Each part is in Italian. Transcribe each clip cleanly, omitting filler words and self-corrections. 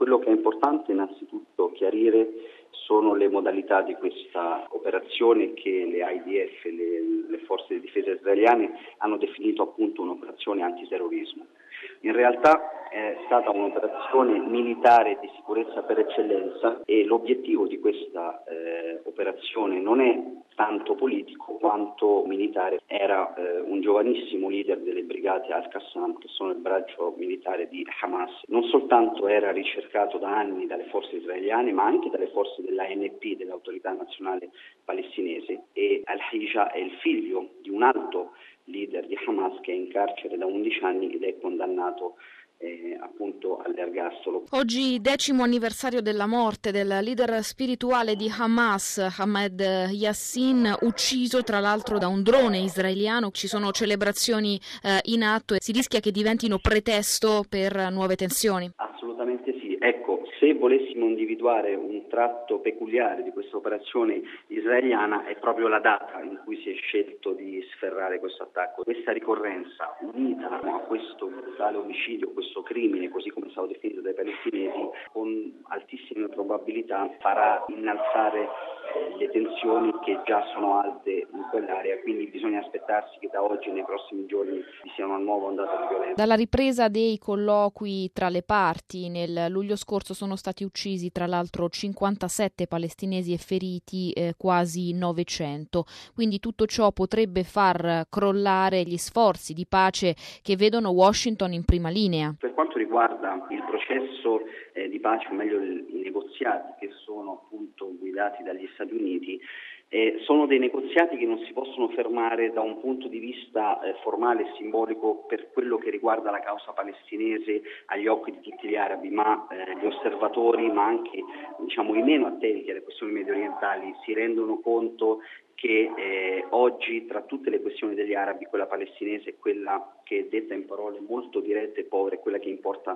Quello che è importante innanzitutto chiarire sono le modalità di questa operazione che le IDF, le forze di difesa israeliane, hanno definito appunto un'operazione antiterrorismo. In realtà è stata un'operazione militare di sicurezza per eccellenza e l'obiettivo di questa operazione non è tanto politico quanto militare. Era un giovanissimo leader delle brigate Al-Qassam, che sono il braccio militare di Hamas. Non soltanto era ricercato da anni dalle forze israeliane, ma anche dalle forze dell'ANP, dell'Autorità Nazionale Palestinese, e Al-Hija è il figlio di un alto leader di Hamas che è in carcere da 11 anni ed è condannato appunto all'ergastolo. Oggi 10° anniversario della morte del leader spirituale di Hamas, Ahmed Yassin, ucciso tra l'altro da un drone israeliano. Ci sono celebrazioni in atto e si rischia che diventino pretesto per nuove tensioni. Assolutamente sì. Ecco, se volessimo individuare un tratto peculiare di questa operazione israeliana è proprio la data in cui si è scelto di sferrare questo attacco. Questa ricorrenza unita a questo brutale omicidio, questo crimine, così come è stato definito dai palestinesi, con altissime probabilità farà innalzare le tensioni che già sono alte in quell'area, quindi bisogna aspettarsi che da oggi nei prossimi giorni vi sia una nuova ondata di violenza. Dalla ripresa dei colloqui tra le parti, nel luglio scorso sono stati uccisi tra l'altro 57 palestinesi e feriti quasi 900, quindi tutto ciò potrebbe far crollare gli sforzi di pace che vedono Washington in prima linea. Per quanto riguarda il processo di pace, o meglio i negoziati che sono appunto guidati dagli Stati Uniti, sono dei negoziati che non si possono fermare da un punto di vista formale e simbolico per quello che riguarda la causa palestinese agli occhi di tutti gli arabi, ma gli osservatori, ma anche i meno attenti alle questioni mediorientali si rendono conto che oggi tra tutte le questioni degli arabi quella palestinese è quella che, detta in parole molto dirette e povere, è quella che importa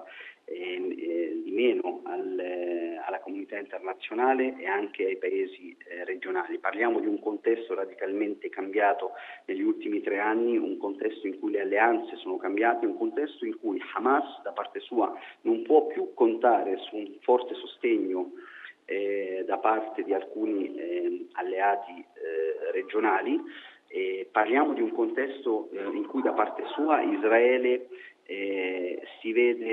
di meno alla comunità internazionale e anche ai paesi regionali. Parliamo di un contesto radicalmente cambiato negli ultimi 3 anni, un contesto in cui le alleanze sono cambiate, un contesto in cui Hamas da parte sua non può più contare su un forte sostegno da parte di alcuni alleati regionali. Parliamo di un contesto in cui da parte sua Israele si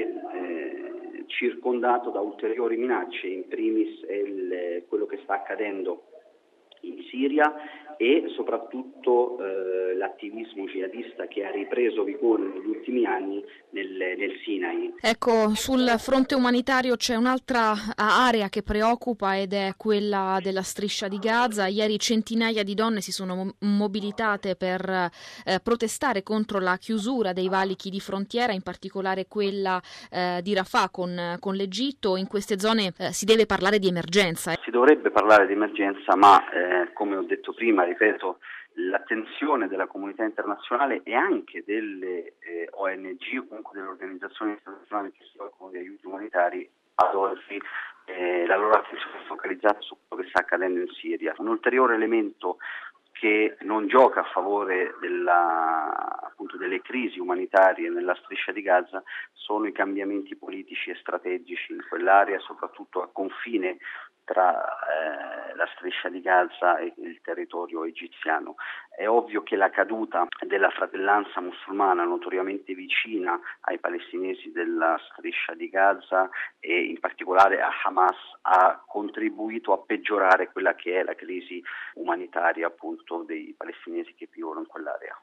vede circondato da ulteriori minacce, in primis quello che sta accadendo in Siria e soprattutto l'attivismo jihadista che ha ripreso vigore negli ultimi anni nel Sinai. Ecco, sul fronte umanitario c'è un'altra area che preoccupa ed è quella della striscia di Gaza. Ieri centinaia di donne si sono mobilitate per protestare contro la chiusura dei valichi di frontiera, in particolare quella di Rafah con l'Egitto. In queste zone si deve parlare di emergenza. Si dovrebbe parlare di emergenza, ma come ho detto prima, ripeto, l'attenzione della comunità internazionale e anche delle ONG o comunque delle organizzazioni internazionali che si occupano di aiuti umanitari ad oggi, la loro attenzione è focalizzata su quello che sta accadendo in Siria. Un ulteriore elemento che non gioca a favore appunto delle crisi umanitarie nella striscia di Gaza sono i cambiamenti politici e strategici in quell'area, soprattutto a confine tra la striscia di Gaza e il territorio egiziano. È ovvio che la caduta della fratellanza musulmana notoriamente vicina ai palestinesi della striscia di Gaza e in particolare a Hamas ha contribuito a peggiorare quella che è la crisi umanitaria appunto dei palestinesi che vivono in quell'area.